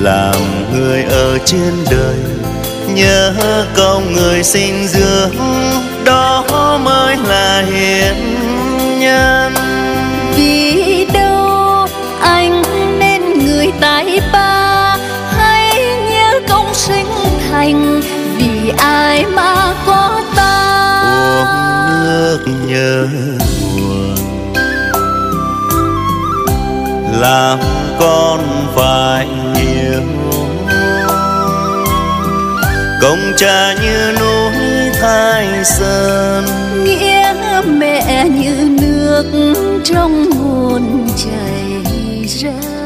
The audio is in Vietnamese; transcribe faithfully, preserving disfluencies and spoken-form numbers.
làm người ở trên đời, nhớ câu người sinh dưỡng, đó mới là hiền nhân. Vì đâu anh nên người tài ba, hãy nhớ công sinh thành, vì ai mà có ta. Uống nước nhớ nguồn, làm con phải hiểu. Công cha như núi Thái Sơn, nghĩa mẹ như nước trong nguồn chảy ra.